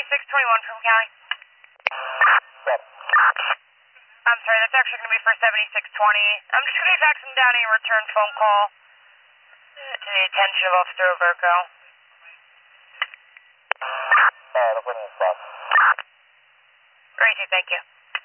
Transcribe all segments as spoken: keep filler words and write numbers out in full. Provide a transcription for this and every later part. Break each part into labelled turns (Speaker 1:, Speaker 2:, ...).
Speaker 1: seventy-six twenty-one from Cali. I'm sorry, that's actually going to be for seventy-six twenty. I'm just going to be faxing down a return phone call to the attention of Officer Overco.
Speaker 2: Alright, I'll put in a spot.
Speaker 1: Great, thank you.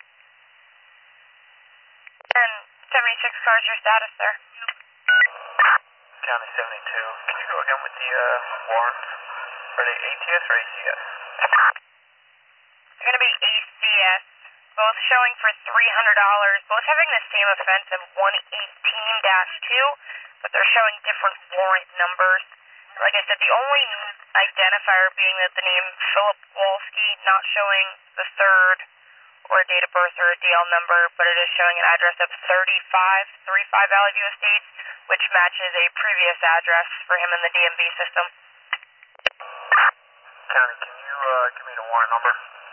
Speaker 1: And seventy-six cars, your status, sir?
Speaker 2: County seventy-two. Can you go again with the uh, warrants? Are they A T S or A C S?
Speaker 1: It's going to be A C S, both showing for three hundred dollars, both having the same offense of one eighteen dash two, but they're showing different warrant numbers. Like I said, the only identifier being that the name Philip Wolski, not showing the third or a date of birth or a D L number, but it is showing an address of thirty-five thirty-five Valley View Estates, which matches a previous address for him in the D M V system.
Speaker 2: County, can you uh, give me the warrant number?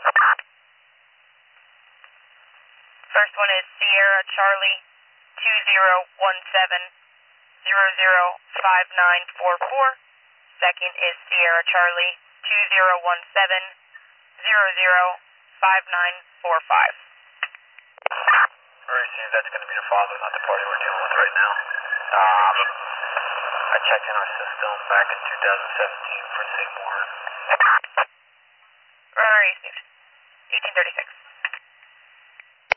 Speaker 1: First one is Sierra Charlie two zero one seven zero zero five nine four four. Second is Sierra Charlie two zero one seven zero zero five nine four five.
Speaker 2: Very soon, that's going to be the father, not the party we're dealing with right now. Um, I checked in our system back in two thousand seventeen for the same warrant.
Speaker 1: Where are you, Steve? eighteen thirty-six.